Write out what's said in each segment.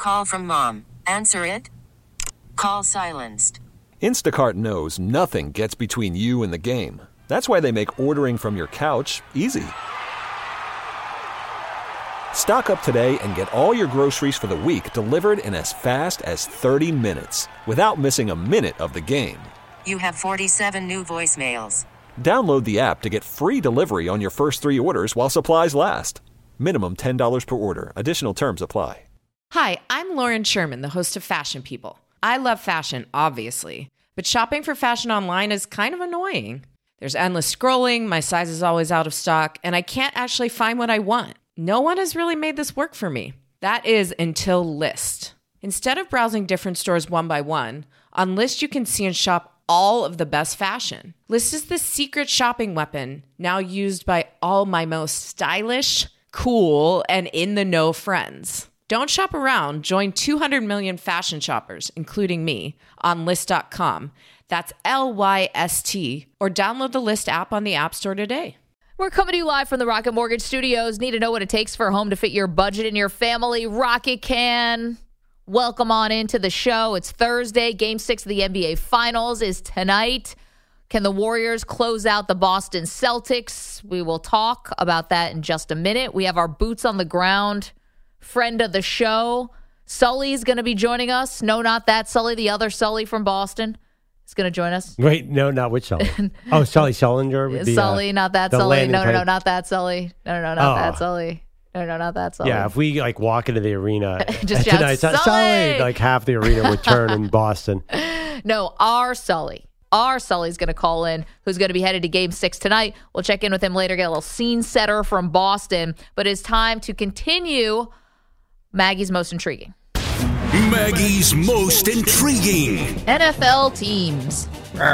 Call from mom. Answer it. Call silenced. Instacart knows nothing gets between you and the game. That's why they make ordering from your couch easy. Stock up today and get all your groceries for the week delivered in as fast as 30 minutes without missing a minute of the game. You have 47 new voicemails. Download the app to get free delivery on your first 3 orders while supplies last. Minimum $10 per order. Additional terms apply. Hi, I'm Lauren Sherman, the host of Fashion People. I love fashion, obviously, but shopping for fashion online is kind of annoying. There's endless scrolling, my size is always out of stock, and I can't actually find what I want. No one has really made this work for me. That is until Lyst. Instead of browsing different stores one by one, on Lyst you can see and shop all of the best fashion. Lyst is the secret shopping weapon now used by all my most stylish, cool, and in-the-know friends. Don't shop around. Join 200 million fashion shoppers, including me, on Lyst.com. That's Lyst, or download the Lyst app on the App Store today. We're coming to you live from the Rocket Mortgage Studios. Need to know what it takes for a home to fit your budget and your family? Rocket can. Welcome on into the show. It's Thursday. Game 6 of the NBA Finals is tonight. Can the Warriors close out the Boston Celtics? We will talk about that in just a minute. We have our boots on the ground friend of the show. Sully's going to be joining us. No, not that Sully. The other Sully from Boston is going to join us. Wait, no, not which Sully. Oh, Sully Sullinger. Sully, not that Sully. No, not that Sully. No, not that Sully. No, not that Sully. Yeah, if we walk into the arena just tonight, shout, Sully! Half the arena would turn in Boston. No, our Sully. Our Sully's going to call in, who's going to be headed to Game 6 tonight. We'll check in with him later, get a little scene setter from Boston. But it's time to continue Maggie's Most Intriguing. Maggie's Most Intriguing. NFL teams.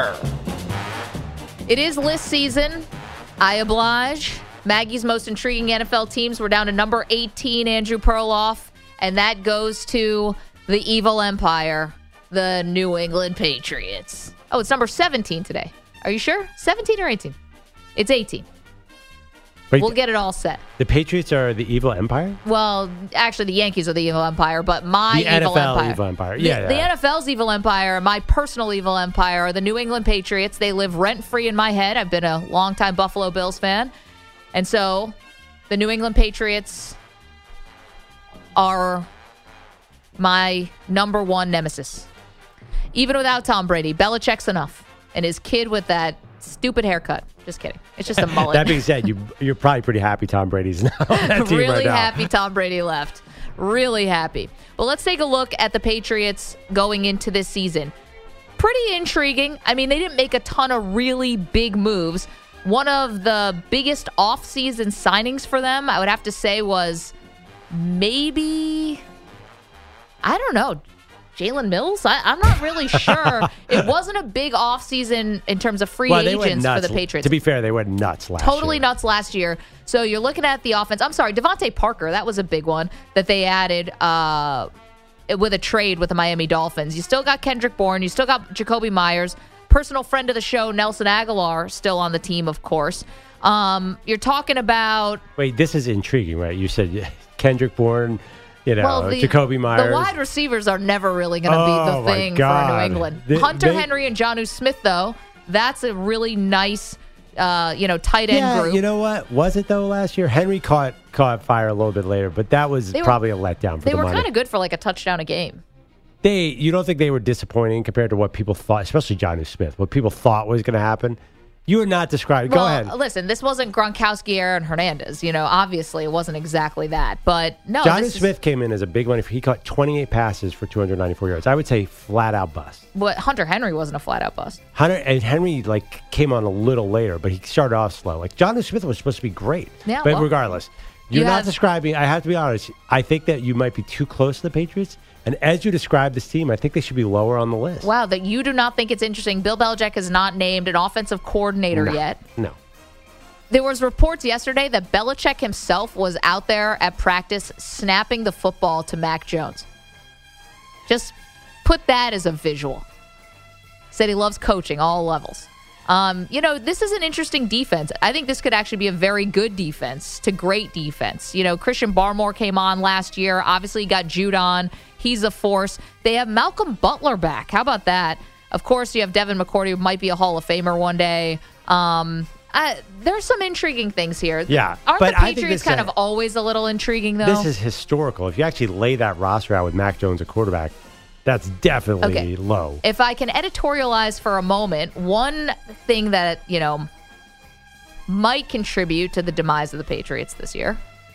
It is list season. I oblige. Maggie's Most Intriguing NFL teams. We're down to number 18, Andrew Perloff. And that goes to the evil empire, the New England Patriots. Oh, it's number 17 today. Are you sure? 17 or 18? It's 18. Wait, we'll get it all set. The Patriots are the evil empire? Well, actually, the Yankees are the evil empire, but my the evil NFL empire. Evil empire. The NFL's evil empire, my personal evil empire, are the New England Patriots. They live rent-free in my head. I've been a longtime Buffalo Bills fan. And so the New England Patriots are my number one nemesis. Even without Tom Brady, Belichick's enough. And his kid with that stupid haircut. Just kidding. It's just a mullet. That being said, you're probably pretty happy Tom Brady's now on that team really right now. Happy Tom Brady left. Really happy. Well, let's take a look at the Patriots going into this season. Pretty intriguing. I mean, they didn't make a ton of really big moves. One of the biggest offseason signings for them, I would have to say, was maybe, I don't know, Jalen Mills? I'm not really sure. It wasn't a big offseason in terms of free agents for the Patriots. To be fair, they went nuts last year. Totally nuts last year. So you're looking at the offense. I'm sorry, Devontae Parker, that was a big one that they added with a trade with the Miami Dolphins. You still got Kendrick Bourne. You still got Jacoby Myers. Personal friend of the show, Nelson Aguilar, still on the team, of course. You're talking about... Wait, this is intriguing, right? You said Kendrick Bourne... Jacoby Myers. The wide receivers are never really going to be the thing for New England. Hunter Henry and Jonnu Smith, though, that's a really nice, tight end group. You know what? Was it, though, last year? Henry caught fire a little bit later, but that was probably a letdown for the money. They were kind of good for like a touchdown a game. You don't think they were disappointing compared to what people thought, especially Jonnu Smith, what people thought was going to happen? You are not describing. Go ahead. Listen, this wasn't Gronkowski, Aaron Hernandez. Obviously it wasn't exactly that. But no, Jonnu Smith came in as a big one. He caught 28 passes for 294 yards. I would say flat out bust. But Hunter Henry wasn't a flat out bust. Henry came on a little later, but he started off slow. Jonnu Smith was supposed to be great. Yeah, but regardless, you're not describing. I have to be honest. I think that you might be too close to the Patriots. And as you describe this team, I think they should be lower on the list. Wow, that you do not think it's interesting. Bill Belichick has not named an offensive coordinator yet. No. There was reports yesterday that Belichick himself was out there at practice snapping the football to Mac Jones. Just put that as a visual. Said he loves coaching all levels. This is an interesting defense. I think this could actually be a very good defense to great defense. Christian Barmore came on last year. Obviously, got Judon. He's a force. They have Malcolm Butler back. How about that? Of course, you have Devin McCourty, who might be a Hall of Famer one day. There's some intriguing things here. Yeah. Aren't the Patriots kind of always a little intriguing, though? This is historical. If you actually lay that roster out with Mac Jones at quarterback, that's definitely low. If I can editorialize for a moment, one thing that, might contribute to the demise of the Patriots this year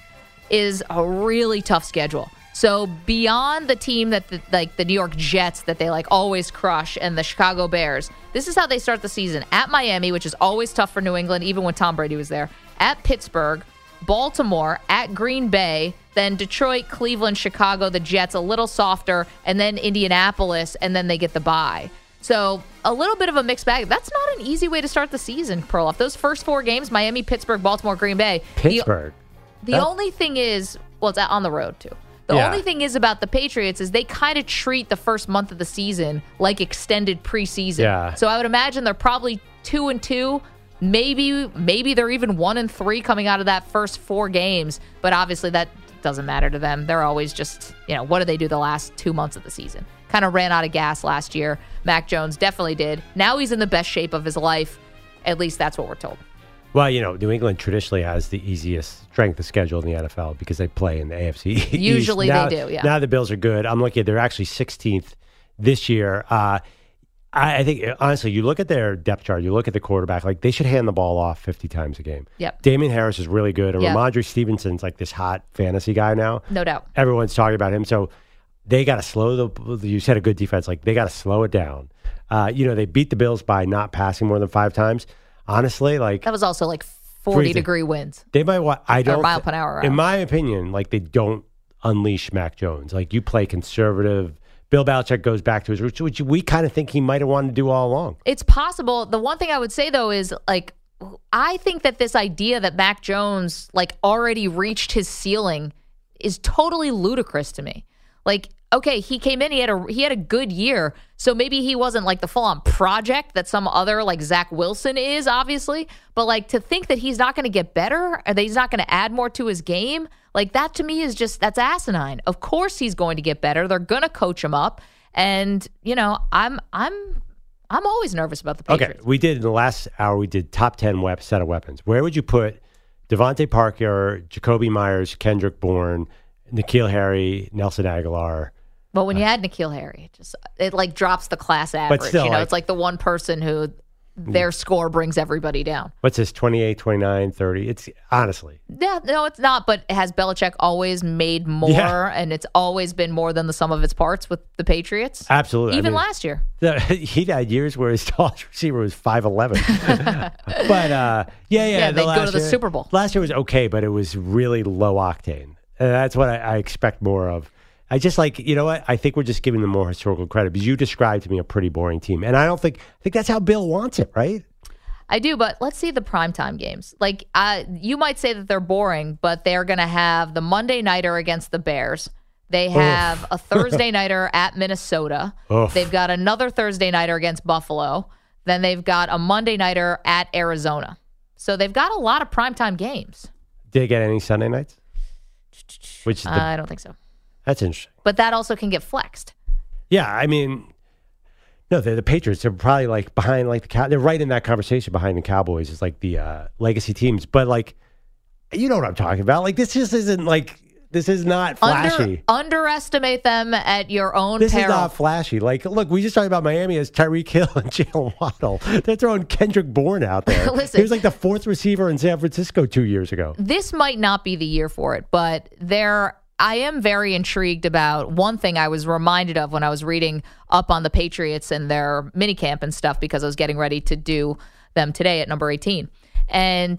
is a really tough schedule. So beyond the team that the New York Jets that they always crush and the Chicago Bears, this is how they start the season. At Miami, which is always tough for New England, even when Tom Brady was there. At Pittsburgh, Baltimore, at Green Bay, then Detroit, Cleveland, Chicago, the Jets, a little softer, and then Indianapolis, and then they get the bye. So a little bit of a mixed bag. That's not an easy way to start the season, Perloff. Those first 4 games, Miami, Pittsburgh, Baltimore, Green Bay. Pittsburgh. The only thing is, it's on the road, too. The only thing is about the Patriots is they kind of treat the first month of the season like extended preseason. Yeah. So I would imagine they're probably 2-2. Maybe they're even 1-3 coming out of that first 4 games. But obviously that doesn't matter to them. They're always just, what do they do the last 2 months of the season? Kind of ran out of gas last year. Mac Jones definitely did. Now he's in the best shape of his life. At least that's what we're told. Well, New England traditionally has the easiest strength of schedule in the NFL because they play in the AFC East. Usually they do, yeah. Now the Bills are good. I'm looking at they're actually 16th this year. I think, honestly, you look at their depth chart, you look at the quarterback, they should hand the ball off 50 times a game. Yep. Damian Harris is really good. And yep. Ramondre Stevenson's this hot fantasy guy now. No doubt. Everyone's talking about him. So they got to slow you said a good defense. They got to slow it down. They beat the Bills by not passing more than 5 times. Honestly, that was also 40-degree winds. They might want. I don't. Or mile per hour. In my opinion, they don't unleash Mac Jones. You play conservative. Bill Belichick goes back to his roots, which we kind of think he might have wanted to do all along. It's possible. The one thing I would say though is I think that this idea that Mac Jones already reached his ceiling is totally ludicrous to me. Okay, he came in, he had a good year, so maybe he wasn't the full-on project that some other Zach Wilson is, obviously, but to think that he's not going to get better or that he's not going to add more to his game, that to me is that's asinine. Of course he's going to get better. They're going to coach him up, and I'm always nervous about the Patriots. Okay, we did in the last hour. We did top 10 set of weapons. Where would you put Devontae Parker, Jacoby Myers, Kendrick Bourne, N'Keal Harry, Nelson Aguilar? Well, when you add N'Keal Harry, it drops the class average. But still, it's the one person who their score brings everybody down. What's this, 28, 29, 30? It's honestly. Yeah, no, it's not. But has Belichick always made more, and it's always been more than the sum of its parts with the Patriots? Absolutely. Even last year. He had years where his tallest receiver was 5'11". But, Yeah, they'd go to the Super Bowl. Last year was okay, but it was really low octane. And that's what I expect more of. I just you know what? I think we're just giving them more historical credit because you described to me a pretty boring team. And I think that's how Bill wants it, right? I do, but let's see the primetime games. You might say that they're boring, but they're going to have the Monday nighter against the Bears. They have a Thursday nighter at Minnesota. They've got another Thursday nighter against Buffalo. Then they've got a Monday nighter at Arizona. So they've got a lot of primetime games. Did they get any Sunday nights? I don't think so. That's interesting. But that also can get flexed. Yeah, I mean, no, they're the Patriots. They're probably behind they're right in that conversation behind the Cowboys. It's the legacy teams. But you know what I'm talking about. This just isn't this is not flashy. Underestimate them at your own peril. This is peril. not flashy. Look, we just talked about Miami as Tyreek Hill and Jalen Waddle. They're throwing Kendrick Bourne out there. Listen, he was the 4th receiver in San Francisco 2 years ago. This might not be the year for it, but I am very intrigued about one thing I was reminded of when I was reading up on the Patriots and their minicamp and stuff because I was getting ready to do them today at number 18. And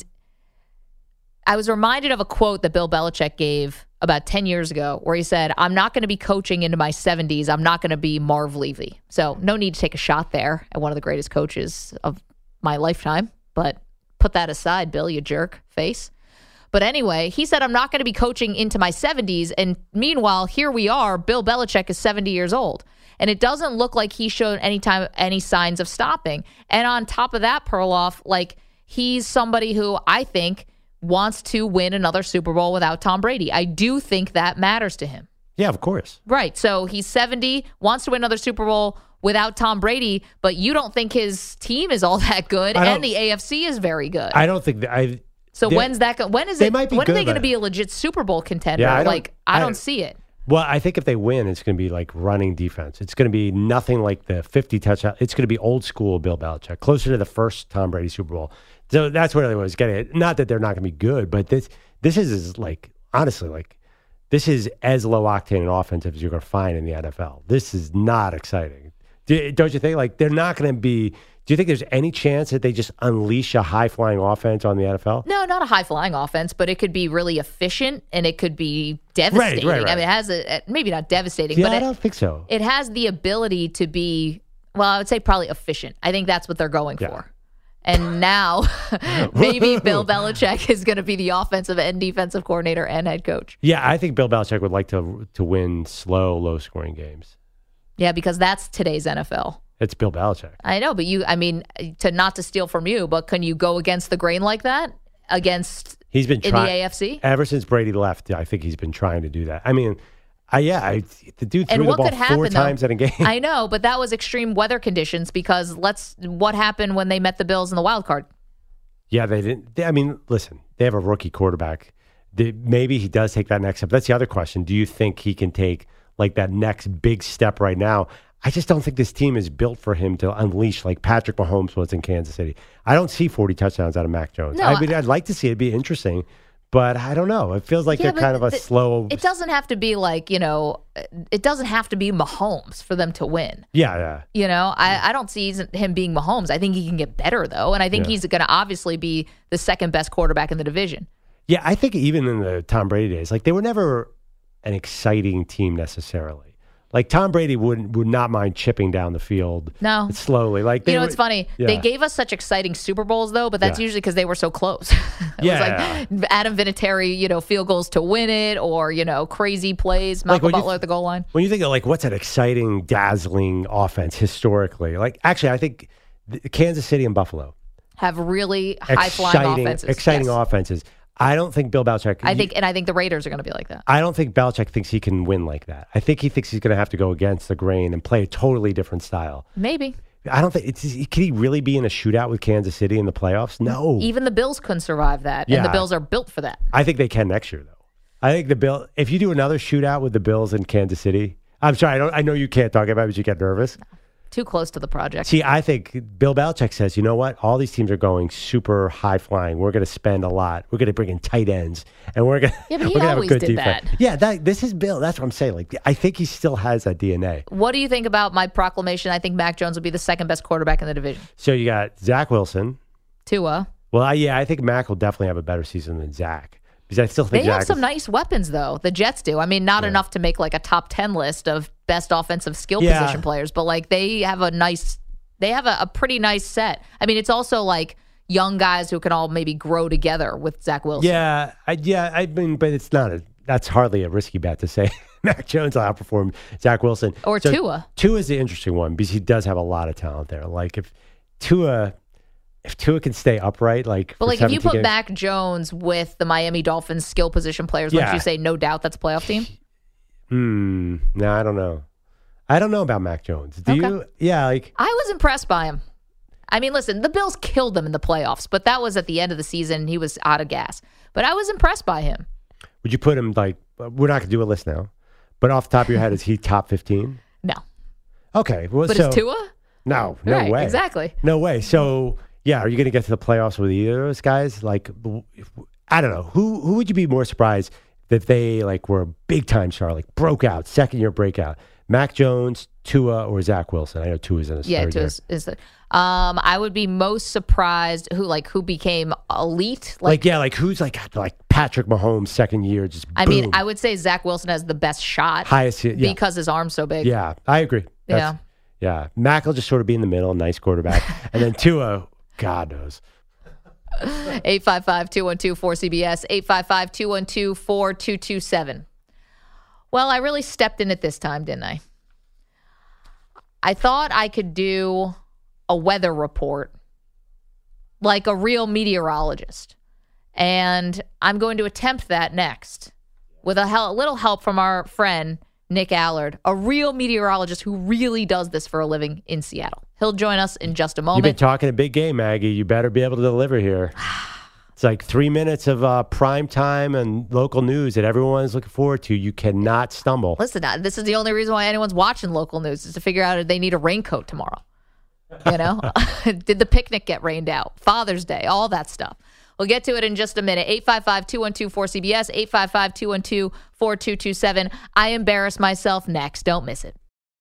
I was reminded of a quote that Bill Belichick gave about 10 years ago where he said, I'm not going to be coaching into my 70s. I'm not going to be Marv Levy. So no need to take a shot there at one of the greatest coaches of my lifetime. But put that aside, Bill, you jerk face. But anyway, he said, I'm not going to be coaching into my 70s. And meanwhile, here we are. Bill Belichick is 70 years old. And it doesn't look like he showed any signs of stopping. And on top of that, Perloff, like, he's somebody who I think wants to win another Super Bowl without Tom Brady. I do think that matters to him. Yeah, of course. Right. So he's 70, wants to win another Super Bowl without Tom Brady, but you don't think his team is all that good, and the AFC is very good. I don't think that So when's that? When is they it? might be when good, are they going to but- be a legit Super Bowl contender? Yeah, I don't see it. Well, I think if they win, it's going to be like running defense. It's going to be nothing like the 50 touchdown. It's going to be old school Bill Belichick, closer to the first Tom Brady Super Bowl. So that's where I was getting at. Not that they're not going to be good, but this is like, honestly, like, this is as low octane an offense as you're going to find in the NFL. This is not exciting. Don't you think? Like, they're not going to be. Do you think there's any chance that they just unleash a high flying offense on the NFL? No, not a high-flying offense, but it could be really efficient and it could be devastating. Right. I mean, it has maybe not devastating, Yeah, but I don't think so. it has the ability to be, well, I would say probably efficient. I think that's what they're going for. And now maybe Bill Belichick is going to be the offensive and defensive coordinator and head coach. Yeah, I think Bill Belichick would like to win slow, low scoring games. Yeah, because that's today's NFL. It's Bill Belichick. I know, but not to steal from you, but can you go against the grain like that He's been in trying the AFC? ever since Brady left. I think he's been trying to do that. I mean, the dude threw And the what ball could happen 4 times in a game. I know, but that was extreme weather conditions because what happened when they met the Bills in the wild card? Yeah, they didn't. Listen, they have a rookie quarterback. Maybe he does take that next step. That's the other question. Do you think he can take like that next big step right now? I just don't think this team is built for him to unleash like Patrick Mahomes was in Kansas City. I don't see 40 touchdowns out of Mac Jones. No, I'd like to see it. It'd be interesting, but I don't know. It feels like they're kind of a slow. It doesn't have to be like, it doesn't have to be Mahomes for them to win. Yeah. I don't see him being Mahomes. I think he can get better, though. And I think he's going to obviously be the second best quarterback in the division. Yeah, I think even in the Tom Brady days, like they were never an exciting team necessarily. Like Tom Brady would not mind chipping down the field slowly. Like it's funny. Yeah. They gave us such exciting Super Bowls, though, but that's usually because they were so close. It was like Adam Vinatieri, field goals to win it, or crazy plays. Michael Butler at the goal line. When you think of like what's an exciting, dazzling offense historically, like actually, I think Kansas City and Buffalo have really high flying offenses. Exciting offenses. I don't think Bill Belichick. I think the Raiders are going to be like that. I don't think Belichick thinks he can win like that. I think he thinks he's going to have to go against the grain and play a totally different style. Maybe. I don't think can he really be in a shootout with Kansas City in the playoffs? No. Even the Bills couldn't survive that, and the Bills are built for that. I think they can next year, though. I think if you do another shootout with the Bills in Kansas City, I'm sorry, I know you can't talk about it, but you get nervous. Too close to the project. See, I think Bill Belichick says, you know what? All these teams are going super high flying. We're going to spend a lot. We're going to bring in tight ends, and we're going to have a good defense. Yeah, this is Bill. That's what I'm saying. Like, I think he still has that DNA. What do you think about my proclamation? I think Mac Jones will be the second best quarterback in the division. So you got Zach Wilson. Tua. Well, I think Mac will definitely have a better season than Zach. Because I still think they have some nice weapons, though. The Jets do. I mean, not enough to make like a top 10 list of best offensive skill position players, but like they have a pretty nice set. I mean, it's also like young guys who can all maybe grow together with Zach Wilson. I mean, but it's not that's hardly a risky bet to say Mac Jones will outperform Zach Wilson. Or Tua. Tua is the interesting one because he does have a lot of talent there. Like if Tua can stay upright, but like if you put Mac Jones with the Miami Dolphins skill position players, wouldn't you say no doubt that's a playoff team? No, I don't know. I don't know about Mac Jones. Do you? Yeah, I was impressed by him. I mean, listen, the Bills killed them in the playoffs, but that was at the end of the season. He was out of gas. But I was impressed by him. Would you put him we're not going to do a list now, but off the top of your head, is he top 15? No. Okay. Well, but is Tua? No right, way. Exactly. No way. So, yeah, are you going to get to the playoffs with either of those guys? Like, I don't know. Who would you be more surprised that they were a big time star, broke out, second year breakout? Mac Jones, Tua, or Zach Wilson? I know Tua's in his third year. Tua's I would be most surprised who became elite. Who's Patrick Mahomes second year? Just I mean, I would say Zach Wilson has the best shot, highest because his arm's so big. Yeah, I agree. Yeah. Mac will just sort of be in the middle, nice quarterback, and then Tua, God knows. 855-212-4CBS, 855-212-4227. Well, I really stepped in it this time, didn't I? I thought I could do a weather report like a real meteorologist. And I'm going to attempt that next with a little help from our friend, Nick Allard, a real meteorologist who really does this for a living in Seattle. He'll join us in just a moment. You've been talking a big game, Maggie. You better be able to deliver here. It's like 3 minutes of prime time and local news that everyone is looking forward to. You cannot stumble. Listen, this is the only reason why anyone's watching local news is to figure out if they need a raincoat tomorrow. You know? Did the picnic get rained out? Father's Day, all that stuff. We'll get to it in just a minute. 855-212-4CBS, 855-212-4227. I embarrass myself next. Don't miss it.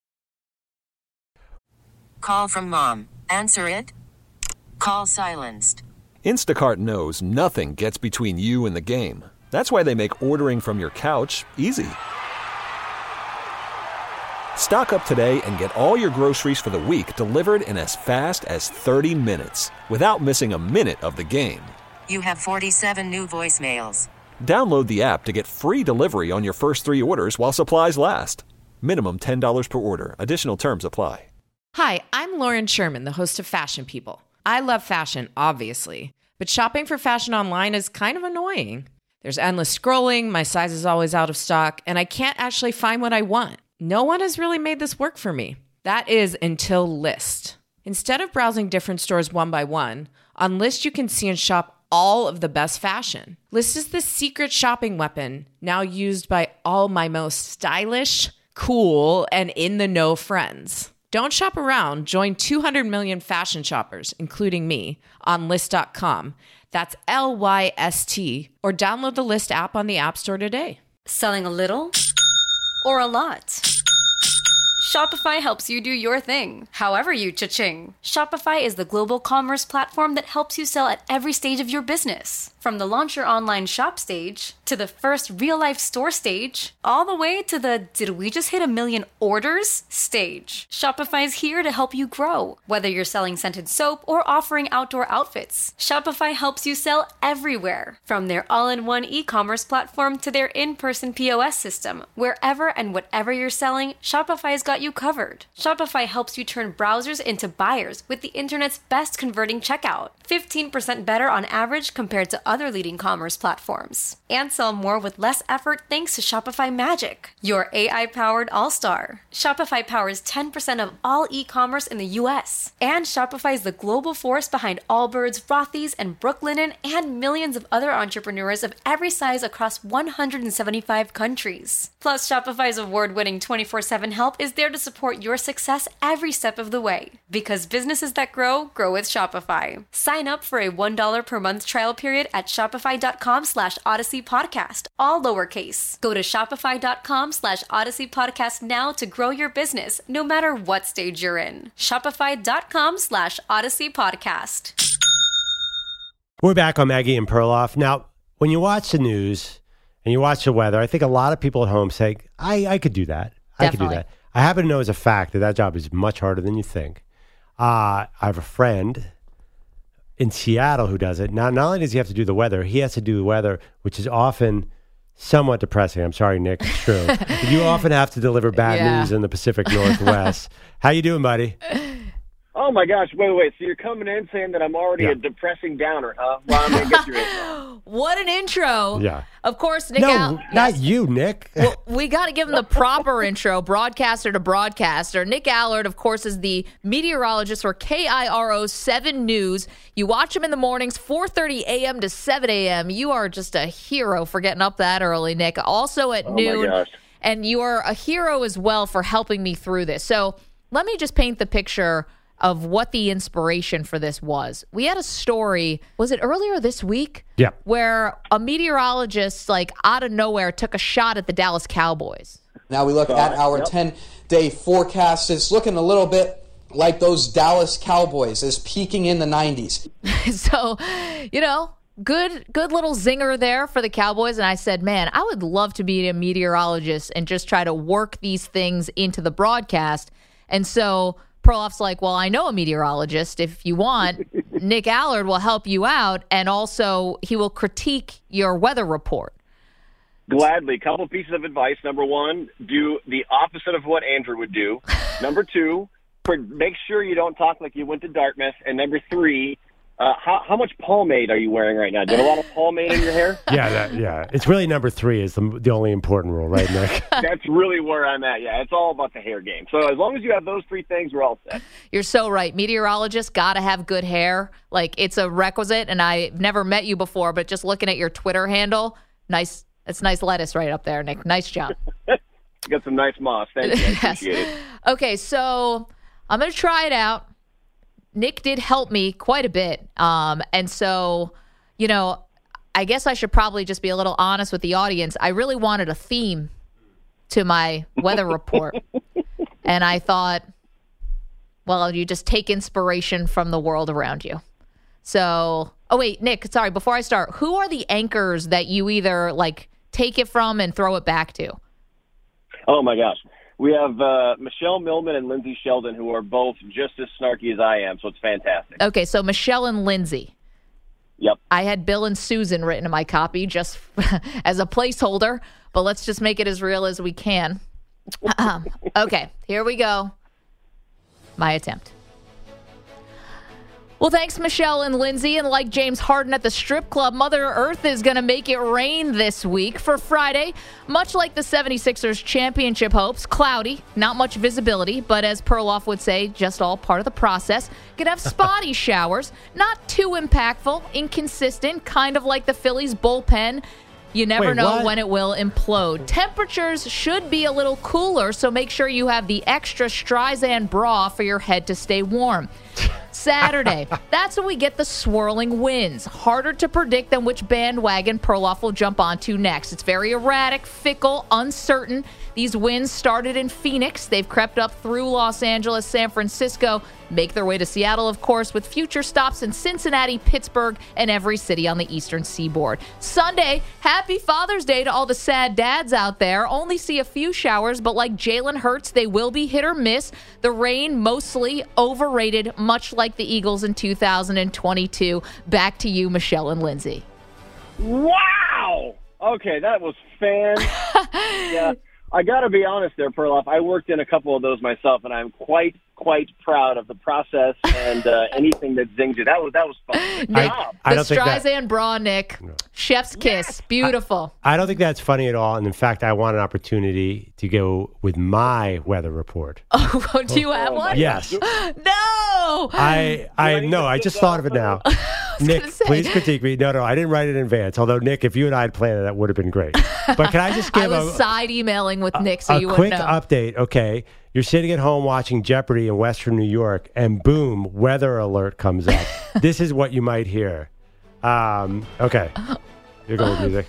Call from mom. Answer it. Call silenced. Instacart knows nothing gets between you and the game. That's why they make ordering from your couch easy. Stock up today and get all your groceries for the week delivered in as fast as 30 minutes without missing a minute of the game. You have 47 new voicemails. Download the app to get free delivery on your first 3 orders while supplies last. Minimum $10 per order. Additional terms apply. Hi, I'm Lauren Sherman, the host of Fashion People. I love fashion, obviously, but shopping for fashion online is kind of annoying. There's endless scrolling, my size is always out of stock, and I can't actually find what I want. No one has really made this work for me. That is until Lyst. Instead of browsing different stores one by one, on Lyst you can see and shop all of the best fashion. Lyst is the secret shopping weapon now used by all my most stylish, cool, and in-the-know friends. Don't shop around. Join 200 million fashion shoppers, including me, on Lyst.com. That's LYST. Or download the Lyst app on the App Store today. Selling a little or a lot? Shopify helps you do your thing, however you cha-ching. Shopify is the global commerce platform that helps you sell at every stage of your business. From the launch your online shop stage, to the first real-life store stage, all the way to the did we just hit 1 million orders stage. Shopify's here to help you grow. Whether you're selling scented soap or offering outdoor outfits, Shopify helps you sell everywhere. From their all-in-one e-commerce platform to their in-person POS system, wherever and whatever you're selling, Shopify's got you covered. Shopify helps you turn browsers into buyers with the internet's best converting checkout. 15% better on average compared to other leading commerce platforms. And sell more with less effort thanks to Shopify Magic, your AI-powered all-star. Shopify powers 10% of all e-commerce in the U.S. And Shopify is the global force behind Allbirds, Rothy's, and Brooklinen, and millions of other entrepreneurs of every size across 175 countries. Plus, Shopify's award-winning 24/7 help is there to support your success every step of the way. Because businesses that grow, grow with Shopify. Sign up for a $1 per month trial period at shopify.com/Odyssey Podcast, all lowercase. Go to shopify.com/Odyssey Podcast now to grow your business, no matter what stage you're in. Shopify.com/Odyssey Podcast. We're back on Maggie and Perloff. Now, when you watch the news and you watch the weather, I think a lot of people at home say, I could do that. I could do that. I happen to know as a fact that job is much harder than you think. I have a friend in Seattle who does it. Now, not only does he have to do the weather, he has to do the weather, which is often somewhat depressing. I'm sorry, Nick. It's true. You often have to deliver bad news in the Pacific Northwest. How you doing, buddy? Oh, my gosh. Wait. So you're coming in saying that I'm already a depressing downer, huh? Well, I'm going to get your intro. What an intro. Yeah. Of course, Nick. Not you, Nick. Well, we got to give him the proper intro, broadcaster to broadcaster. Nick Allard, of course, is the meteorologist for KIRO 7 News. You watch him in the mornings, 4:30 a.m. to 7 a.m. You are just a hero for getting up that early, Nick. Also at noon. My gosh. And you are a hero as well for helping me through this. So let me just paint the picture of what the inspiration for this was. We had a story, was it earlier this week? Yeah. Where a meteorologist, like out of nowhere, took a shot at the Dallas Cowboys. Now we look at our 10-day forecast. It's looking a little bit like those Dallas Cowboys is peaking in the 90s. So, good little zinger there for the Cowboys. And I said, man, I would love to be a meteorologist and just try to work these things into the broadcast. And so Perloff's like, well, I know a meteorologist. If you want, Nick Allard will help you out, and also he will critique your weather report. Gladly. Couple pieces of advice. Number one, do the opposite of what Andrew would do. Number two, make sure you don't talk like you went to Dartmouth. And number 3, how much pomade are you wearing right now? Do you have a lot of pomade in your hair? Yeah. It's really number 3 is the only important rule, right, Nick? That's really where I'm at. Yeah, it's all about the hair game. So as long as you have those 3 things, we're all set. You're so right. Meteorologists got to have good hair. Like, it's a requisite, and I've never met you before, but just looking at your Twitter handle, nice. It's nice lettuce right up there, Nick. Nice job. Got some nice moss. Thank you. I appreciate it. Okay, so I'm going to try it out. Nick did help me quite a bit. And so, I guess I should probably just be a little honest with the audience. I really wanted a theme to my weather report. And I thought, well, you just take inspiration from the world around you. So, wait, Nick, sorry, before I start, who are the anchors that you either take it from and throw it back to? Oh, my gosh. We have Michelle Millman and Lindsay Sheldon, who are both just as snarky as I am, so it's fantastic. Okay, so Michelle and Lindsay. Yep. I had Bill and Susan written in my copy just as a placeholder, but let's just make it as real as we can. Okay, here we go. My attempt. Well, thanks, Michelle and Lindsay. And like James Harden at the strip club, Mother Earth is going to make it rain this week. For Friday, much like the 76ers championship hopes, cloudy, not much visibility, but as Perloff would say, just all part of the process. Could have spotty showers, not too impactful, inconsistent, kind of like the Phillies bullpen. You never know when it will implode. Temperatures should be a little cooler, so make sure you have the extra Streisand bra for your head to stay warm. Saturday, that's when we get the swirling winds. Harder to predict than which bandwagon Perloff will jump onto next. It's very erratic, fickle, uncertain. These winds started in Phoenix. They've crept up through Los Angeles, San Francisco, make their way to Seattle, of course, with future stops in Cincinnati, Pittsburgh, and every city on the eastern seaboard. Sunday, happy Father's Day to all the sad dads out there. Only see a few showers, but like Jalen Hurts, they will be hit or miss. The rain mostly overrated, much like the Eagles in 2022. Back to you, Michelle and Lindsay. Wow! Okay, that was yeah. I got to be honest there, Perloff. I worked in a couple of those myself, and I'm quite proud of the process and anything that zings you. That was fun. Nick, the Streisand bra, Nick. No. Chef's kiss. Yes. Beautiful. I don't think that's funny at all. And in fact, I want an opportunity to go with my weather report. Oh, do you have one? Yes. No. I just thought of it now. Nick, please critique me. No, I didn't write it in advance. Although, Nick, if you and I had planned it, that would have been great. But can I just give I was side emailing with Nick so you wouldn't know. A quick update, okay? You're sitting at home watching Jeopardy in Western New York, and boom, weather alert comes up. This is what you might hear. Okay. Here goes music.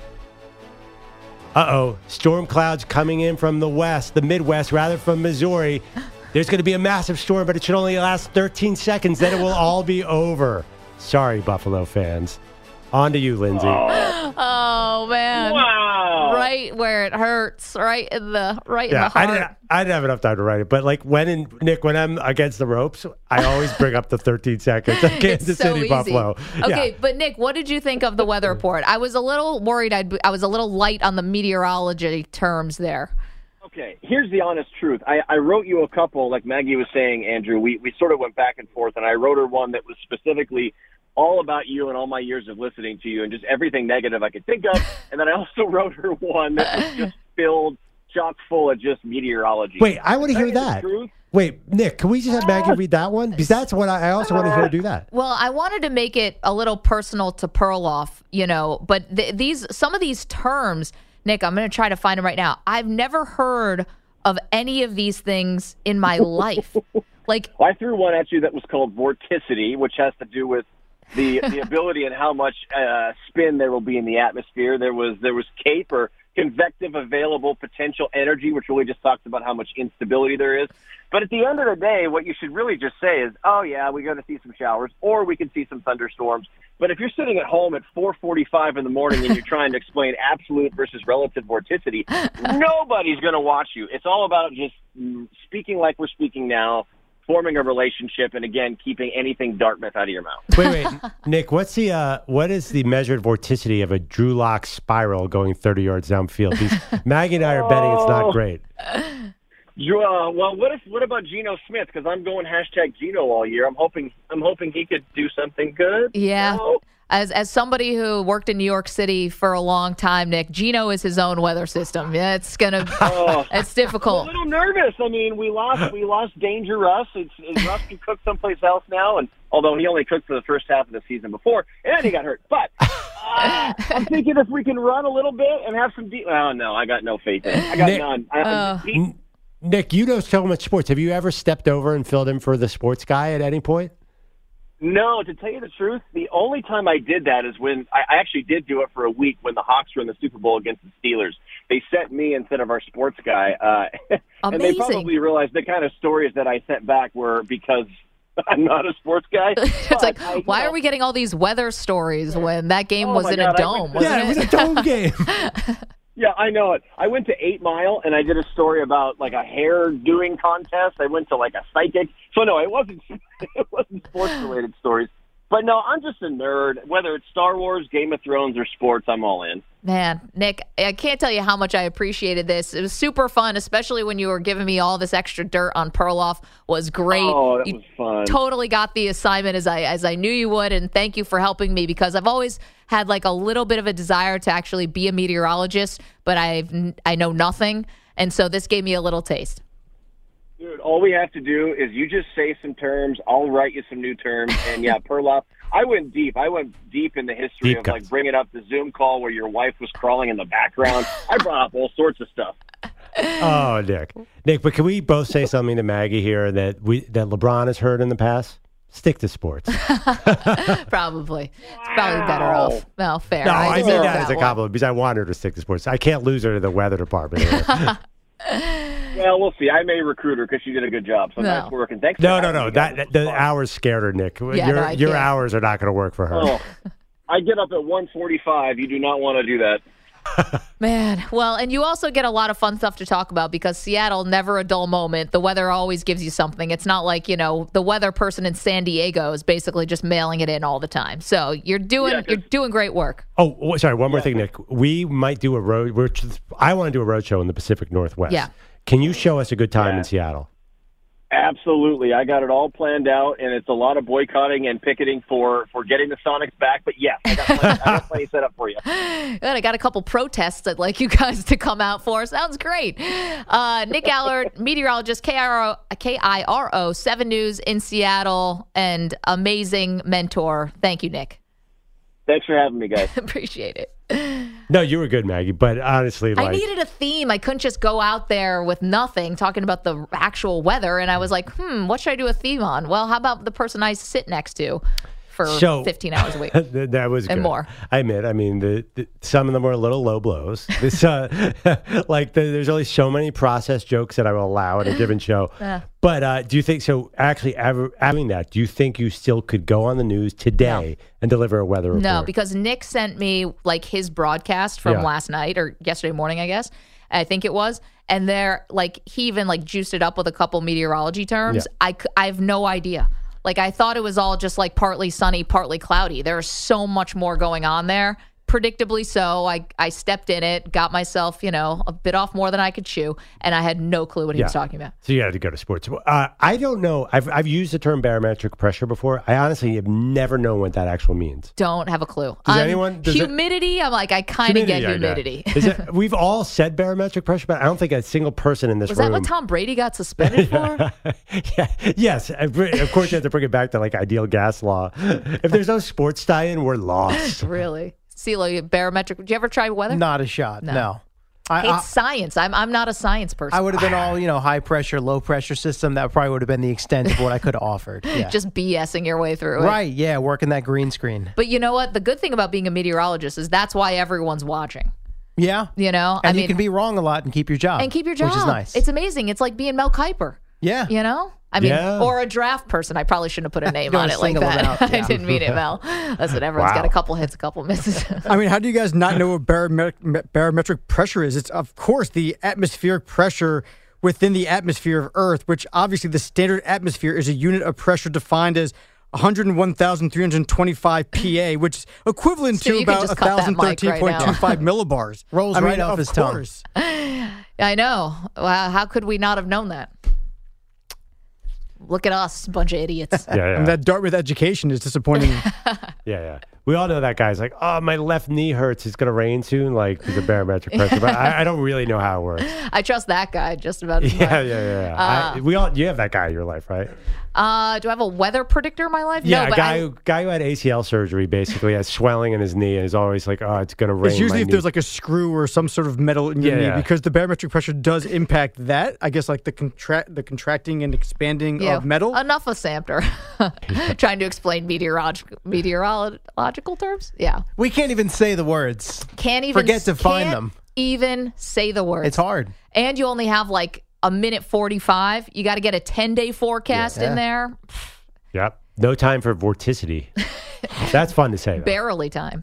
Storm clouds coming in from the Midwest, rather from Missouri. There's going to be a massive storm, but it should only last 13 seconds. Then it will all be over. Sorry, Buffalo fans. On to you, Lindsay. Oh, man. Wow. Right where it hurts. Right in the heart. I didn't have enough time to write it. But Nick, when I'm against the ropes, I always bring up the 13 seconds. Kansas City, easy. Buffalo. Okay, but Nick, what did you think of the weather report? I was a little worried. I was a little light on the meteorology terms there. Okay, here's the honest truth. I wrote you a couple, like Maggie was saying, Andrew. We sort of went back and forth, and I wrote her one that was specifically all about you and all my years of listening to you and just everything negative I could think of. And then I also wrote her one that was just filled, chock full of just meteorology. Wait, I want to hear that. Wait, Nick, can we just have Maggie read that one? Because that's what I also want to hear her do that. Well, I wanted to make it a little personal to Perloff, but some of these terms, Nick, I'm going to try to find them right now. I've never heard of any of these things in my life. I threw one at you that was called vorticity, which has to do with the ability and how much spin there will be in the atmosphere. There was CAPE, or convective available potential energy, which really just talks about how much instability there is. But at the end of the day, what you should really just say is, oh yeah, we're going to see some showers, or we can see some thunderstorms. But if you're sitting at home at 4:45 in the morning and you're trying to explain absolute versus relative vorticity, nobody's going to watch you. It's all about just speaking like we're speaking now, forming a relationship, and again, keeping anything Dartmouth out of your mouth. Wait, Nick, what is the measured vorticity of a Drew Lock spiral going 30 yards downfield? Maggie and I are betting it's not great. Well, what about Geno Smith? Because I'm going #Geno all year. I'm hoping he could do something good. Yeah. No? As somebody who worked in New York City for a long time, Nick, Geno is his own weather system. Yeah, it's it's difficult. I'm a little nervous. I mean, we lost Danger Russ. Russ can cook someplace else now, and although he only cooked for the first half of the season before, and he got hurt. But I'm thinking if we can run a little bit and have some oh no, I got no faith in it. I got none. Nick, you know so much sports. Have you ever stepped over and filled in for the sports guy at any point? No, to tell you the truth, the only time I did that is when I actually did do it for a week when the Hawks were in the Super Bowl against the Steelers. They sent me instead of our sports guy. And they probably realized the kind of stories that I sent back were because I'm not a sports guy. It's like, why are we getting all these weather stories when that game was in a dome? It was a dome game. Yeah, I know it. I went to 8 Mile, and I did a story about, like, a hair-doing contest. I went to, like, a psychic. So, no, it wasn't sports-related stories. But, no, I'm just a nerd. Whether it's Star Wars, Game of Thrones, or sports, I'm all in. Man, Nick, I can't tell you how much I appreciated this. It was super fun, especially when you were giving me all this extra dirt on Perloff. Was great. Oh, that was fun. Totally got the assignment as I knew you would, and thank you for helping me because I've always had like a little bit of a desire to actually be a meteorologist, but I know nothing, and so this gave me a little taste. Dude, all we have to do is you just say some terms, I'll write you some new terms, and yeah, Perloff. I went deep. I went deep in the history of like bringing up the Zoom call where your wife was crawling in the background. I brought up all sorts of stuff. Oh, Nick, but can we both say something to Maggie here that LeBron has heard in the past? Stick to sports. Probably. It's probably better off. No, fair. No, I mean that as a compliment because I want her to stick to sports. I can't lose her to the weather department here. Well, we'll see. I may recruit her because she did a good job. So nice working. Thanks. No. The hours scared her, Nick. Yeah, your hours are not going to work for her. Oh, I get up at 1:45. You do not want to do that. Man, well, and you also get a lot of fun stuff to talk about because Seattle, never a dull moment. The weather always gives you something. It's not like, the weather person in San Diego is basically just mailing it in all the time. So you're doing great work. Oh, sorry, one more thing, Nick. We might do I want to do a road show in the Pacific Northwest. Yeah. Can you show us a good time in Seattle? Absolutely. I got it all planned out, and it's a lot of boycotting and picketing for getting the Sonics back. But yes, I got plenty set up for you. Good. I got a couple protests I'd like you guys to come out for. Sounds great. Nick Allard, meteorologist, KIRO 7 News in Seattle, and amazing mentor. Thank you, Nick. Thanks for having me, guys. Appreciate it. No, you were good, Maggie. But honestly, I needed a theme. I couldn't just go out there with nothing talking about the actual weather. And I was like, what should I do a theme on? Well, how about the person I sit next to for 15 hours a week? That was and good. More. I admit. I mean, some of them were a little low blows. This, there's only so many process jokes that I will allow in a given show. But do you think so? Actually, doing that, do you think you still could go on the news today and deliver a weather report? No, because Nick sent me like his broadcast from last night or yesterday morning, I guess. I think it was. And he even juiced it up with a couple meteorology terms. Yeah. I have no idea. I thought it was all just partly sunny, partly cloudy. There's so much more going on there. Predictably so, I stepped in it, got myself, a bit off more than I could chew, and I had no clue what he was talking about. So you had to go to sports. I don't know. I've used the term barometric pressure before. I honestly have never known what that actually means. Don't have a clue. Does anyone? Humidity, I'm like, I kind of get humidity. We've all said barometric pressure, but I don't think a single person in this room. Was that what Tom Brady got suspended for? Yes. Of course, you have to bring it back to ideal gas law. If there's no sports tie-in, we're lost. Really? CeeLo, barometric. Did you ever try weather? Not a shot. No. It's science. I'm not a science person. I would have been all, high pressure, low pressure system. That probably would have been the extent of what I could have offered. Yeah. Just BSing your way through it. Right. Yeah. Working that green screen. But you know what? The good thing about being a meteorologist is that's why everyone's watching. Yeah. And you can be wrong a lot and keep your job. Which is nice. It's amazing. It's like being Mel Kiper. Yeah. Or a draft person. I probably shouldn't have put a name on it like that. I didn't mean it, Mel. Listen, everyone's got a couple hits, a couple misses. How do you guys not know what barometric pressure is? It's, of course, the atmospheric pressure within the atmosphere of Earth, which obviously the standard atmosphere is a unit of pressure defined as 101,325 PA, which is equivalent Stu, to you can about just cut that mic right 1,013.25 millibars. Rolls right off his tongue. I know. Wow, how could we not have known that? Look at us, bunch of idiots. And that Dartmouth education is disappointing. Yeah. We all know that guy's like, oh, my left knee hurts. It's going to rain soon, like the barometric pressure. But I don't really know how it works. I trust that guy just about as much. Yeah. You have that guy in your life, right? Do I have a weather predictor in my life? Yeah, no, a but guy who had ACL surgery basically has swelling in his knee and is always like, oh, it's going to rain. It's usually if there's like a screw or some sort of metal in your knee because the barometric pressure does impact that. I guess like the contracting and expanding of metal. Enough of Samter trying to explain meteorological terms. Yeah, we can't even say the words. Can't even forget to find them. Even say the words. It's hard, and you only have like a minute 45. You got to get a 10-day forecast in there. Yep. No time for vorticity. That's fun to say, though. Barely time.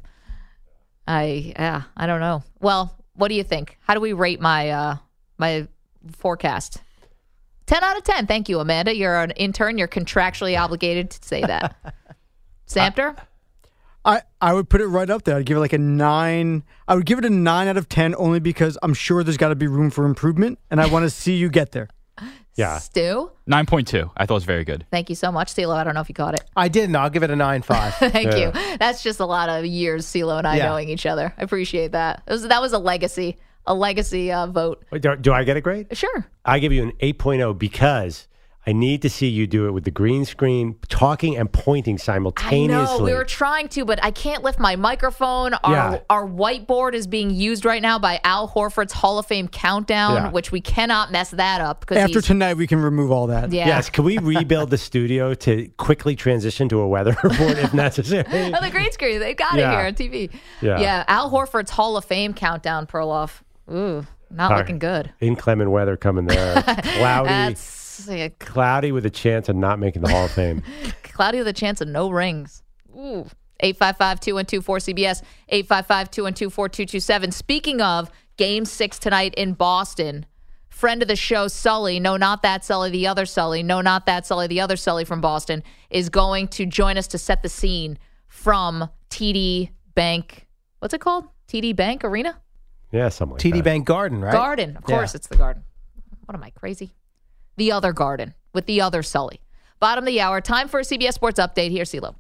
I don't know. Well, what do you think? How do we rate my my forecast? 10 out of 10. Thank you, Amanda. You're an intern. You're contractually obligated to say that. Samter? I would put it right up there. I'd give it like a 9. I would give it a 9 out of 10 only because I'm sure there's got to be room for improvement, and I want to see you get there. Yeah. Stu? 9.2. I thought it was very good. Thank you so much, CeeLo. I don't know if you caught it. I didn't. I'll give it a 9.5. Thank you. That's just a lot of years, CeeLo and I knowing each other. I appreciate that. That was a legacy vote. Wait, do I get a grade? Sure. I give you an 8.0 because I need to see you do it with the green screen, talking and pointing simultaneously. I know, we were trying to, but I can't lift my microphone. Our whiteboard is being used right now by Al Horford's Hall of Fame countdown, which we cannot mess that up. After tonight, we can remove all that. Yeah. Yes, can we rebuild the studio to quickly transition to a weather report if necessary? Oh, the green screen. They got it here on TV. Yeah, Al Horford's Hall of Fame countdown, Perloff. Ooh, not looking good. Inclement weather coming there. Cloudy. Cloudy with a chance of not making the Hall of Fame. Cloudy with a chance of no rings. Ooh. 855-212-4CBS, 855-212-4227. Speaking of Game 6 tonight in Boston, friend of the show, Sully, no, not that Sully, the other Sully, no, not that Sully, the other Sully from Boston, is going to join us to set the scene from TD Bank. What's it called? TD Bank Arena? Yeah, something like TD that. Bank Garden, right? Garden. Of course, it's the Garden. What am I, crazy? The other Garden with the other Sully. Bottom of the hour. Time for a CBS Sports Update. Here's CeeLo.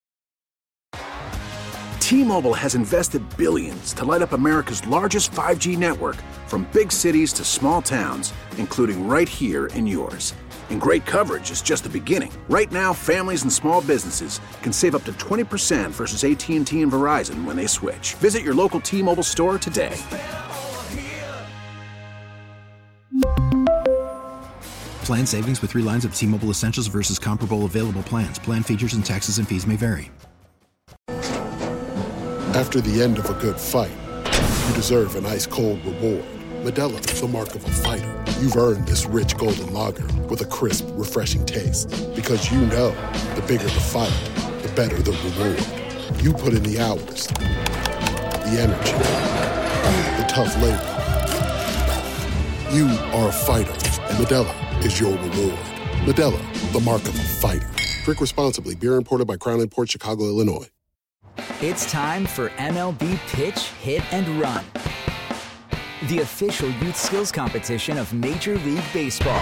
T-Mobile has invested billions to light up America's largest 5G network, from big cities to small towns, including right here in yours. And great coverage is just the beginning. Right now, families and small businesses can save up to 20% versus AT&T and Verizon when they switch. Visit your local T-Mobile store today. Plan savings with 3 lines of T-Mobile Essentials versus comparable available plans. Plan features and taxes and fees may vary. After the end of a good fight, you deserve an ice-cold reward. Modelo is the mark of a fighter. You've earned this rich golden lager with a crisp, refreshing taste. Because you know, the bigger the fight, the better the reward. You put in the hours, the energy, the tough labor. You are a fighter, and Modelo is your reward. Modelo, the mark of a fighter. Drink responsibly. Beer imported by Crown Imports, Chicago, Illinois. It's time for MLB Pitch, Hit, and Run, the official youth skills competition of Major League Baseball.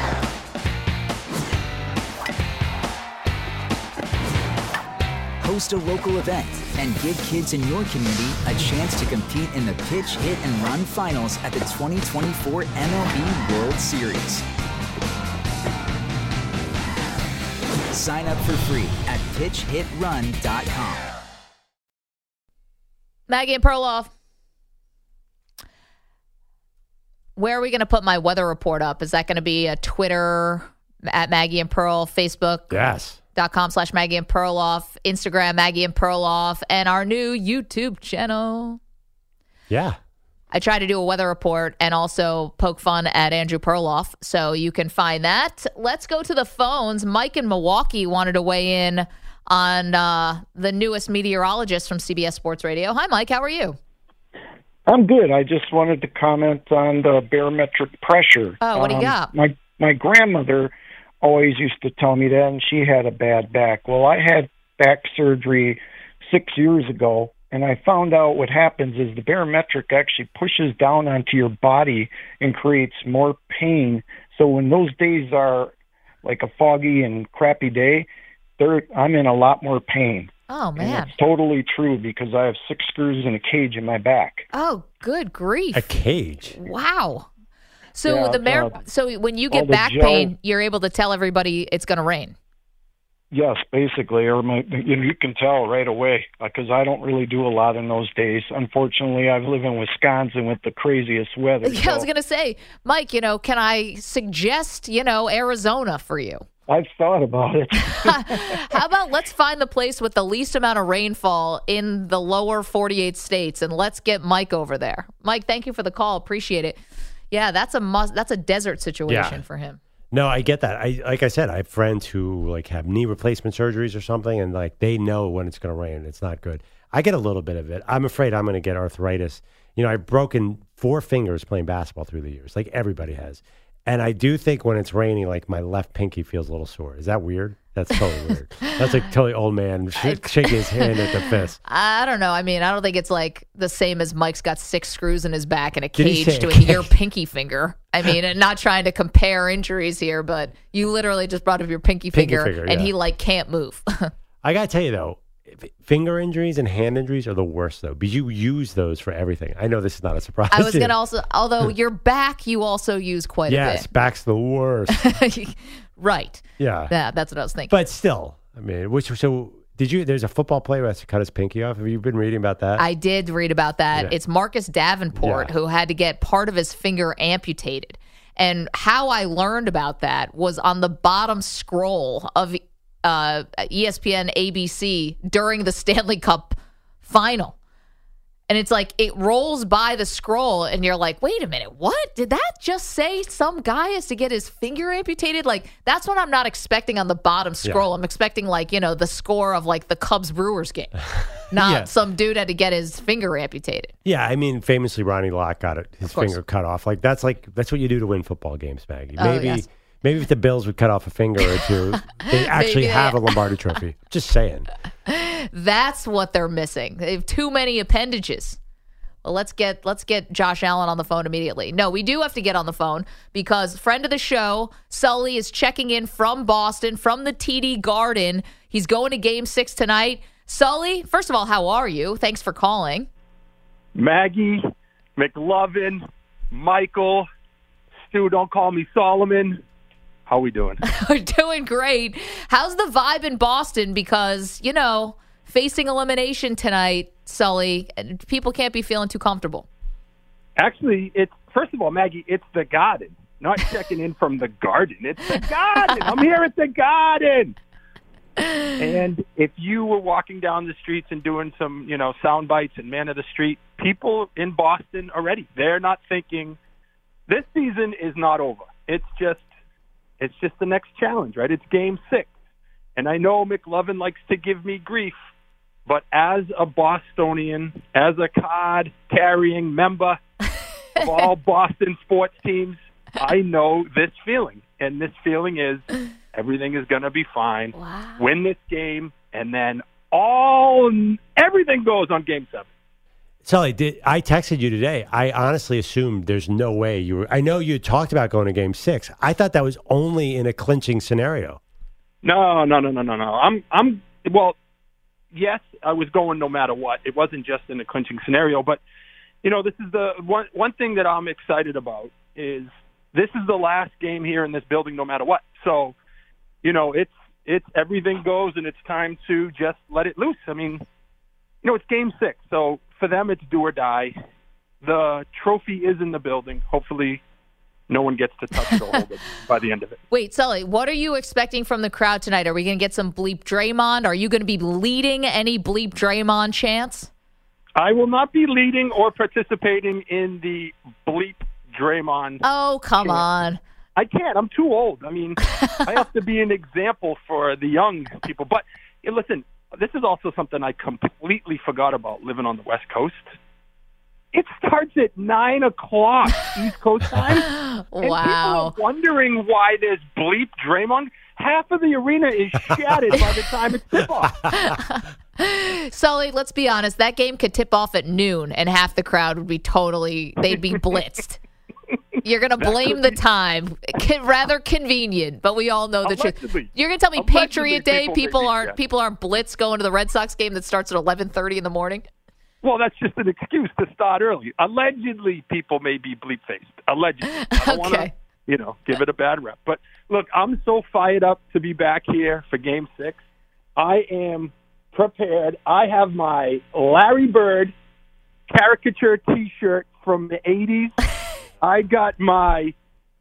Host a local event and give kids in your community a chance to compete in the Pitch, Hit, and Run finals at the 2024 MLB World Series. Sign up for free at pitchhitrun.com. Maggie and Perloff. Where are we going to put my weather report up? Is that going to be a Twitter at Maggie and Pearl, Facebook? Yes. .com/Maggie and Perloff, Instagram Maggie and Perloff, and our new YouTube channel. Yeah. I try to do a weather report and also poke fun at Andrew Perloff, so you can find that. Let's go to the phones. Mike in Milwaukee wanted to weigh in on the newest meteorologist from CBS Sports Radio. Hi, Mike. How are you? I'm good. I just wanted to comment on the barometric pressure. Oh, what do you got? My grandmother always used to tell me that, and she had a bad back. Well, I had back surgery 6 years ago, and I found out what happens is the barometric actually pushes down onto your body and creates more pain. So when those days are like a foggy and crappy day, I'm in a lot more pain. Oh, man. And it's totally true because I have 6 screws in a cage in my back. Oh, good grief. A cage? Wow. So Yeah, so when you all get the back gel- pain, you're able to tell everybody it's going to rain. Yes, basically, or you can tell right away because I don't really do a lot in those days. Unfortunately, I live in Wisconsin with the craziest weather. Yeah, I was going to say, Mike, can I suggest, Arizona for you? I've thought about it. How about let's find the place with the least amount of rainfall in the lower 48 states, and let's get Mike over there. Mike, thank you for the call. Appreciate it. Yeah, that's a desert situation for him. No, I get that. Like I said, I have friends who have knee replacement surgeries or something, and they know when it's going to rain. It's not good. I get a little bit of it. I'm afraid I'm going to get arthritis. I've broken 4 fingers playing basketball through the years, like everybody has. And I do think when it's raining, my left pinky feels a little sore. Is that weird? That's totally weird. That's totally old man shaking his hand at the fist. I don't know. I mean, I don't think it's the same as Mike's got 6 screws in his back and a Did he cage say to a cage? your pinky finger. I mean, and not trying to compare injuries here, but you literally just brought up your pinky finger and he can't move. I got to tell you, though, finger injuries and hand injuries are the worst, though, because you use those for everything. I know this is not a surprise. I was going to also, although your back, you also use quite a bit. Yes, back's the worst. Right. Yeah. Yeah, that's what I was thinking. But still, I mean, there's a football player who has to cut his pinky off. Have you been reading about that? I did read about that. Yeah. It's Marcus Davenport who had to get part of his finger amputated. And how I learned about that was on the bottom scroll of ESPN ABC during the Stanley Cup final. And it's it rolls by the scroll and you're like, wait a minute, what? Did that just say some guy has to get his finger amputated? That's what I'm not expecting on the bottom scroll. Yeah. I'm expecting the score of the Cubs Brewers game. Not some dude had to get his finger amputated. Yeah, I mean, famously Ronnie Lott got his finger cut off. That's what you do to win football games, Maggie. Maybe if the Bills would cut off a finger or two, they actually have a Lombardi trophy. Just saying. That's what they're missing. They have too many appendages. Well, let's get Josh Allen on the phone immediately. No, we do have to get on the phone because friend of the show, Sully, is checking in from Boston, from the TD Garden. He's going to Game 6 tonight. Sully, first of all, how are you? Thanks for calling. Maggie, McLovin, Michael, Stu, don't call me Solomon. How we doing? We're doing great. How's the vibe in Boston? Because, facing elimination tonight, Sully, people can't be feeling too comfortable. Actually, first of all, Maggie, it's the Garden. Not checking in from the Garden. It's the Garden. I'm here at the Garden. And if you were walking down the streets and doing some, sound bites and man of the street, people in Boston are ready. They're not thinking this season is not over. It's just the next challenge, right? It's Game 6. And I know McLovin likes to give me grief, but as a Bostonian, as a card-carrying member of all Boston sports teams, I know this feeling. And this feeling is everything is going to be fine. Wow. Win this game, and then everything goes on Game 7. Sully, I texted you today. I honestly assumed there's no way you were. I know you talked about going to Game 6. I thought that was only in a clinching scenario. No. Well, yes, I was going no matter what. It wasn't just in a clinching scenario, but this is the one thing that I'm excited about is this is the last game here in this building, no matter what. So, it's everything goes, and it's time to just let it loose. I mean, it's Game 6, so for them it's do or die. The trophy is in the building. Hopefully no one gets to touch it or hold it by the end of it. Wait, Sully, what are you expecting from the crowd tonight? Are we going to get some bleep Draymond? Are you going to be leading any bleep Draymond chants? I will not be leading or participating in the bleep Draymond. Oh, come chant. on. I can't. I'm too old. I mean, I have to be an example for the young people. But listen, this is also something I completely forgot about living on the West Coast. It starts at 9 o'clock East Coast time. Wow. And people are wondering why there's bleep Draymond. half of the arena is shattered by the time it's tip-off. Sully, let's be honest. That game could tip off at noon, and half the crowd would be they'd be blitzed. You're going to blame the time. Rather convenient, but we all know the truth. You're going to tell me Patriot Day, people aren't blitzed going to the Red Sox game that starts at 11:30 in the morning? Well, that's just an excuse to start early. Allegedly, people may be bleep-faced. Allegedly. I don't want to, give it a bad rep. But, look, I'm so fired up to be back here for Game 6. I am prepared. I have my Larry Bird caricature T-shirt from the 80s. I got my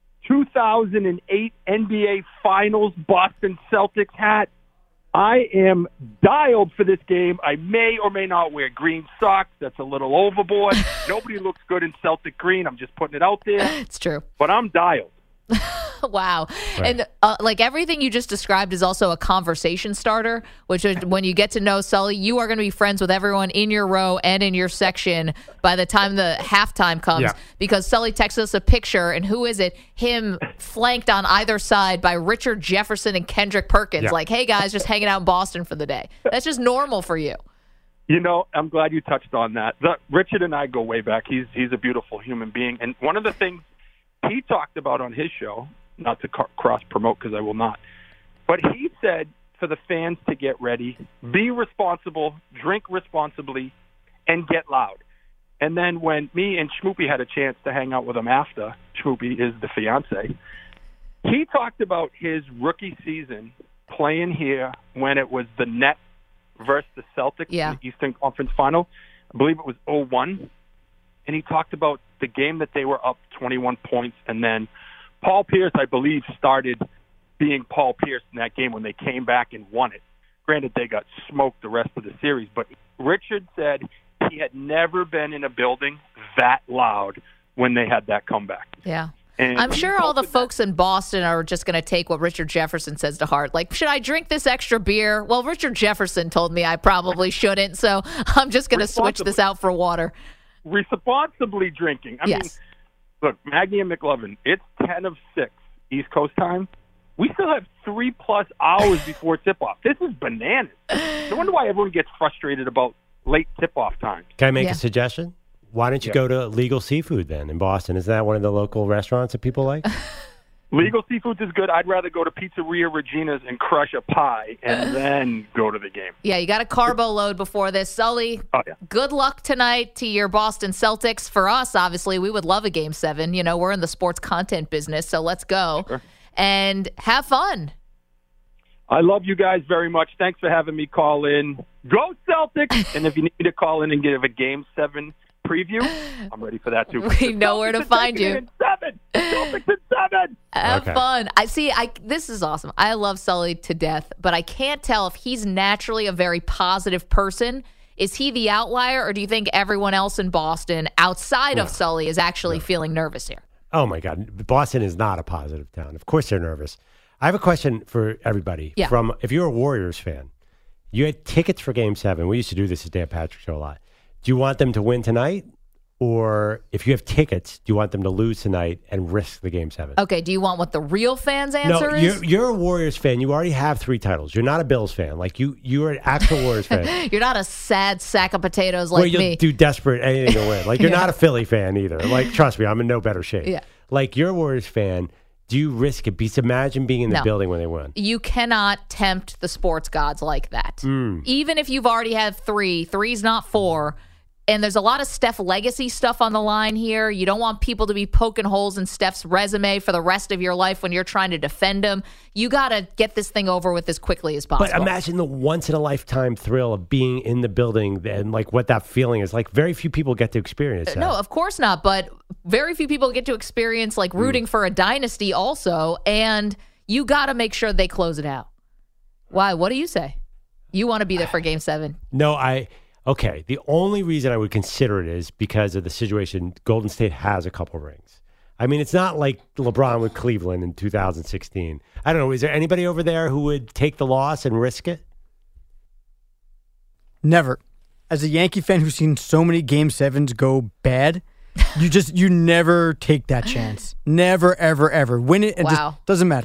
2008 NBA Finals Boston Celtics hat. I am dialed for this game. I may or may not wear green socks. That's a little overboard. Nobody looks good in Celtic green. I'm just putting it out there. It's true. But I'm dialed. Wow. Right. And like everything you just described is also a conversation starter, which is when you get to know Sully, you are going to be friends with everyone in your row and in your section by the time the halftime comes, because Sully texts us a picture, and who is it? Him flanked on either side by Richard Jefferson and Kendrick Perkins. Like, hey, guys, just hanging out in Boston for the day. That's just normal for you. I'm glad you touched on that. Richard and I go way back. He's a beautiful human being. And one of the things he talked about on his show, not to cross-promote because I will not, but he said for the fans to get ready, be responsible, drink responsibly, and get loud. And then when me and Schmoopy had a chance to hang out with him after, Schmoopy is the fiance, he talked about his rookie season playing here when it was the Nets versus the Celtics in the Eastern Conference Final. I believe it was 0-1. And he talked about the game that they were up 21 points, and then Paul Pierce, I believe, started being Paul Pierce in that game when they came back and won it. Granted, they got smoked the rest of the series, but Richard said he had never been in a building that loud when they had that comeback. Yeah. And I'm sure all the folks in Boston are just going to take what Richard Jefferson says to heart. Like, should I drink this extra beer? Well, Richard Jefferson told me I probably shouldn't, so I'm just going to switch this out for water. Responsibly drinking. I mean, look, Maggie and McLovin, it's 10 of 6 East Coast time. We still have 3+ hours before tip-off. This is bananas. No wonder why everyone gets frustrated about late tip-off time. Can I make a suggestion? Why don't you go to Legal Seafood then in Boston? Isn't that one of the local restaurants that people like? Legal Seafoods is good. I'd rather go to Pizzeria Regina's and crush a pie and then go to the game. Yeah, you got a carbo load before this. Sully, good luck tonight to your Boston Celtics. For us, obviously, we would love a Game 7. We're in the sports content business, so let's go. Sure. And have fun. I love you guys very much. Thanks for having me call in. Go Celtics! And if you need me to call in and give a Game 7 preview, I'm ready for that too. We know where to find you. Celtics in 7. Have fun. This is awesome. I love Sully to death, but I can't tell if he's naturally a very positive person. Is he the outlier, or do you think everyone else in Boston outside of Sully is actually feeling nervous here? Oh my God. Boston is not a positive town. Of course they're nervous. I have a question for everybody. Yeah. If you're a Warriors fan, you had tickets for Game 7. We used to do this at Dan Patrick Show a lot. Do you want them to win tonight? Or if you have tickets, do you want them to lose tonight and risk the Game 7? Okay, do you want what the real fans' answer is? No, you're a Warriors fan. You already have 3 titles. You're not a Bills fan. Like, you're an actual Warriors fan. You're not a sad sack of potatoes like me. You'll do desperate anything to win. Like, you're not a Philly fan either. Like, trust me, I'm in no better shape. Yeah. Like, you're a Warriors fan. Do you risk it? Because imagine being in the building when they win. You cannot tempt the sports gods like that. Even if you've already had 3, 3's not 4. And there's a lot of Steph legacy stuff on the line here. You don't want people to be poking holes in Steph's resume for the rest of your life when you're trying to defend him. You got to get this thing over with as quickly as possible. But imagine the once-in-a-lifetime thrill of being in the building and, like, what that feeling is. Like, very few people get to experience that. No, of course not. But very few people get to experience, like, rooting for a dynasty also. And you got to make sure they close it out. Why? What do you say? You want to be there for Game 7? No, Okay, the only reason I would consider it is because of the situation. Golden State has a couple rings. I mean, it's not like LeBron with Cleveland in 2016. I don't know. Is there anybody over there who would take the loss and risk it? Never. As a Yankee fan who's seen so many Game 7s go bad, you never take that chance. Never, ever, ever. Win it and just doesn't matter.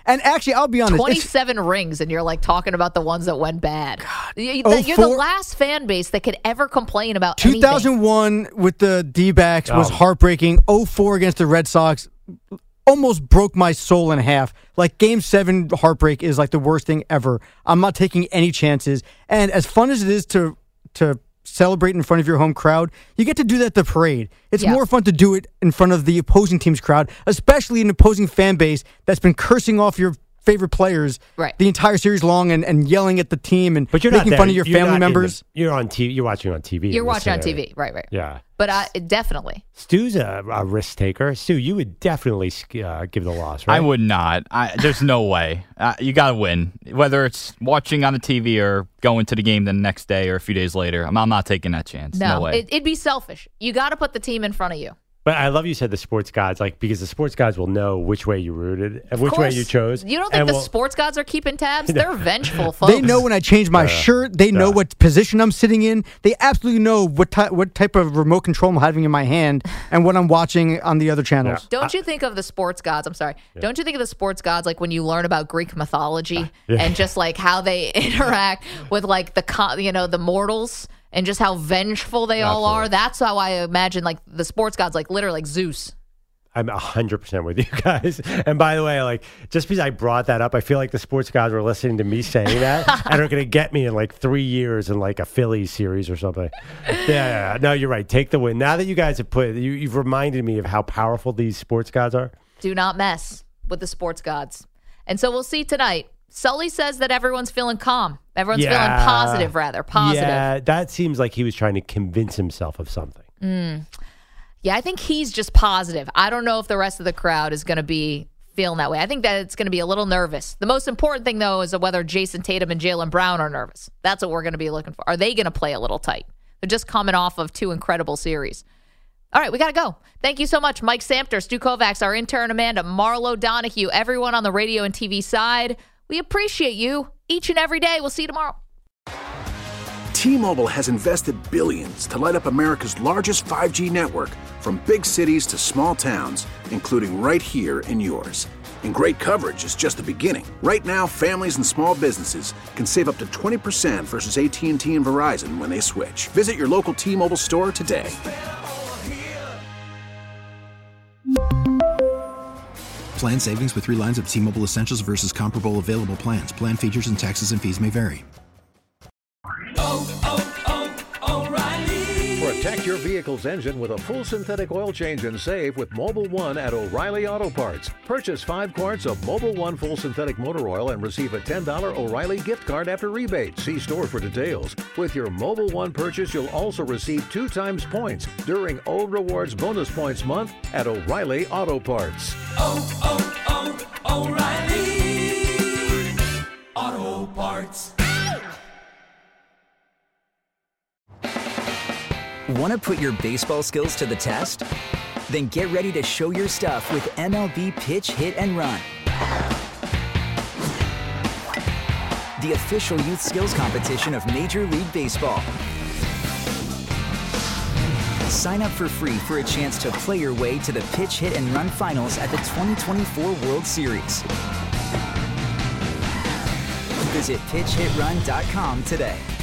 And actually, I'll be honest. 27 rings, and you're like talking about the ones that went bad. You're the last fan base that could ever complain about 2001 anything. with the D-backs was heartbreaking. 04 against the Red Sox almost broke my soul in half. Like, Game 7 heartbreak is like the worst thing ever. I'm not taking any chances. And as fun as it is to celebrate in front of your home crowd, you get to do that at the parade. It's more fun to do it in front of the opposing team's crowd, especially an opposing fan base that's been cursing off your favorite players the entire series long and yelling at the team and making fun of your family members. You're on TV. You're watching on TV. You're watching on TV. Right. Yeah. But definitely. Stu's a risk taker. Stu, you would definitely give the loss, right? I would not. There's no way. You got to win. Whether it's watching on the TV or going to the game the next day or a few days later, I'm not taking that chance. No way. It'd be selfish. You got to put the team in front of you. But I love you said the sports gods, because the sports gods will know which way you rooted and which way you chose. You don't think the sports gods are keeping tabs? They're vengeful folks. They know when I change my shirt. They know what position I'm sitting in. They absolutely know what type of remote control I'm having in my hand and what I'm watching on the other channels. Don't you think of the sports gods? I'm sorry. Don't you think of the sports gods like when you learn about Greek mythology and just like how they interact with like the mortals? And just how vengeful they all are. That's how I imagine like the sports gods, like literally like Zeus. I'm 100% with you guys. And by the way, just because I brought that up, I feel like the sports gods were listening to me saying that and are going to get me in 3 years in a Phillies series or something. Yeah. No, you're right. Take the win. Now that you guys have you've reminded me of how powerful these sports gods are. Do not mess with the sports gods. And so we'll see tonight. Sully says that everyone's feeling calm. Everyone's feeling positive, rather. Positive. Yeah, that seems like he was trying to convince himself of something. Yeah, I think he's just positive. I don't know if the rest of the crowd is going to be feeling that way. I think that it's going to be a little nervous. The most important thing, though, is whether Jason Tatum and Jaylen Brown are nervous. That's what we're going to be looking for. Are they going to play a little tight? They're just coming off of 2 incredible series. All right, we got to go. Thank you so much, Mike Samter, Stu Kovacs, our intern Amanda, Marlo Donahue, everyone on the radio and TV side. We appreciate you each and every day. We'll see you tomorrow. T-Mobile has invested billions to light up America's largest 5G network, from big cities to small towns, including right here in yours. And great coverage is just the beginning. Right now, families and small businesses can save up to 20% versus AT&T and Verizon when they switch. Visit your local T-Mobile store today. Plan savings with 3 lines of T-Mobile Essentials versus comparable available plans. Plan features and taxes and fees may vary. Protect your vehicle's engine with a full synthetic oil change and save with Mobil 1 at O'Reilly Auto Parts. Purchase 5 quarts of Mobil 1 full synthetic motor oil and receive a $10 O'Reilly gift card after rebate. See store for details. With your Mobil 1 purchase, you'll also receive 2 times points during O Rewards Bonus Points Month at O'Reilly Auto Parts. O'Reilly Auto Parts. Want to put your baseball skills to the test? Then get ready to show your stuff with MLB Pitch, Hit, and Run. The official youth skills competition of Major League Baseball. Sign up for free for a chance to play your way to the Pitch, Hit, and Run finals at the 2024 World Series. Visit PitchHitRun.com today.